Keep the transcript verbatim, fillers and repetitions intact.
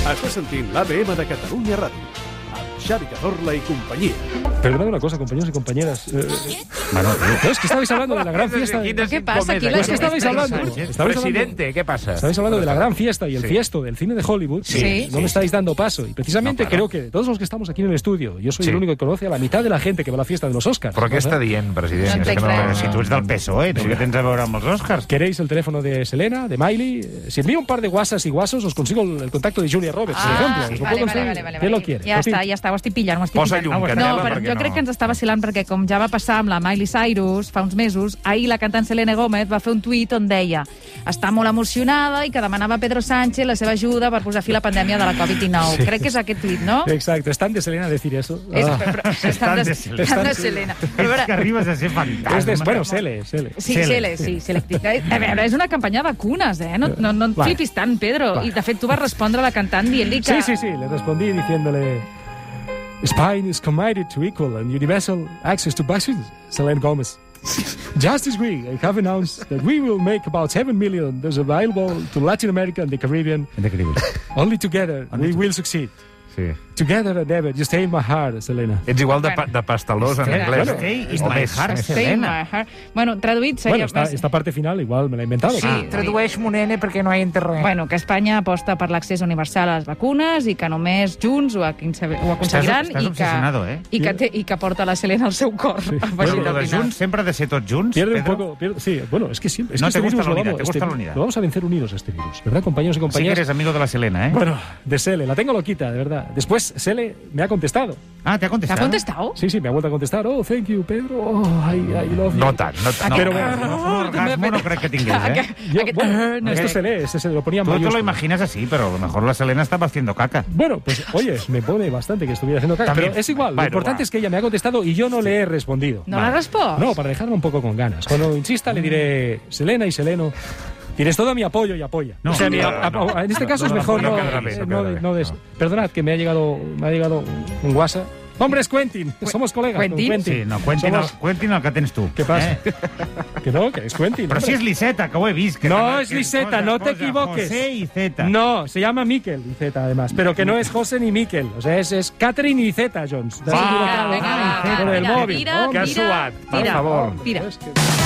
Estàs sentint l'A B M de Catalunya Ràdio, amb Xavi Cazorla y compañía. Perdonad una cosa, compañeros y compañeras. Eh, bueno, no, es que estabais hablando de la gran fiesta. De... ¿Qué pasa? Aquí Es que estabais hablando. Estabais Presidente, hablando, ¿qué pasa? Estabais hablando de la gran fiesta y el Sí. fiesto del cine de Hollywood. Sí. No me estáis dando paso. Y precisamente No, claro. creo que de todos los que estamos aquí en el estudio, yo soy Sí. el único que conoce a la mitad de la gente que va a la fiesta de los Oscars. Però què ¿no? està dient, president? No És que crec. si tu ets del P S O E, tu què tens a veure amb els Oscars? ¿Queréis el teléfono de Selena, de Miley? Eh, Si envío un par de guasas y guasos, os consigo el, el contacto de Julia Roberts, por ejemplo. sí. Os lo Vale, puedo vale, conseguir. vale, vale, ¿Quién vale. lo quiere? Ja Lo tinc. està, ja està, ho estic pillant, ho estic Posa pillant. llum, Ah, Candela, no, però perquè jo no. crec que ens està vacilant perquè, com ja va passar amb la Miley Cyrus fa uns mesos, ahir la cantant Selena Gomez va fer un tuit on deia està molt emocionada i que demanava a Pedro Sánchez la seva ajuda per posar fi a la pandèmia de la Covid dinou. Sí. Crec que és aquest tuit, no? Exacto, es tan de Selena decir eso. És, Ah. però, però, estan de, de estan Selena. de Selena. Però, a És que veure, arribes a ser Es fantàstic. de, bueno, Sele, Sele. sí, Sele. Sele, sí, Sele. A veure, és una campanya de vacunes, eh? No, no, no et Vale. flipis tant, Pedro. Vale. I, de fet, tu vas respondre a la cantant dient-li que... Sí, sí, sí, le respondí diciéndole Spain is committed to equal and universal access to vaccines, Selena Gomez. Just this week, I have announced that we will make about seven million those available to Latin America and the Caribbean. Only together we will succeed. Sí. Together and ever, you stay in my heart, Selena. Ets igual de, pa- de pastelós en Stay- anglès. Bueno, Stay is o my més, heart, més. stay in my heart. Bueno, traduït seria... Bueno, esta, més- esta parte final igual me la he inventado. Sí. pero- Tradueix-m'ho, nene, perquè no hi interrogat. Bueno, que Espanya aposta per l'accés universal a les vacunes i que només junts ho, aconse- ho aconseguiran Estàs- estàs i, obsessionado, que, eh? i, que té, i que porta la Selena al seu cor. Sí. Però lo de junts sempre ha de ser tots junts, Pierde un Pedro? poco, pierde- sí, bueno, es que siempre, es No que te este gusta virus la lo unidad, vamos, te gusta este- la unidad. lo vamos a vencer unidos a este virus, ¿verdad, compañeros y Sí que compañeras? eres amigo de la Selena, ¿eh? Bueno, de Sele, la tengo loquita, de verdad. Después Sele me ha contestado. Ah, ¿te ha T'ha contestat? contestat? Sí, sí, me ha vuelto a contestar. Oh, thank you, Pedro. Oh, I, I love you. No tant, no tant. Pero no, bueno, no, un orgasmo no crec que tingués, ¿eh? Yo- Aquest- bueno, no, esto no. se lee, ese se lo ponía en Tú te lo mayúsculas. imaginas así, pero a lo mejor la Selena estaba haciendo caca. Bueno, pues oye, me pone bastante que estuviera haciendo caca. También. Pero es igual, lo Bueno, importante va. es que ella me ha contestado y yo no le he respondido. No la respost? No, para dejarme un poco con ganas. Cuando insista le diré, Selena y Seleno, tienes todo mi apoyo y apoya. No, o sea, mi- no, a- no. a- en este caso No, es mejor no no, quedará bien, no eh, no quedará de- bien. no des- No. Perdonad que me ha llegado, me ha llegado un WhatsApp. Hombre, es Quentin, somos colegas. con Quentin? Sí, no, Quentin, Somos- el, Quentin el que tens tu. ¿Qué pasa? Eh? Que no, que es Quentin. Però hombre. si és Liceta, que ho he vist. Que No que- es que Liseta, cosa, no te cosa, equivoques. José y Zeta. No, se llama Miquel Iceta, además. Pero que no es José ni Miquel. O sea, es, es Catherine Iceta, Jones. Te has Vinga, equivocado vinga, va, por el mira, móvil. tira, ¿no? Que ha tira, suat, per tira, favor. Tira. Es que-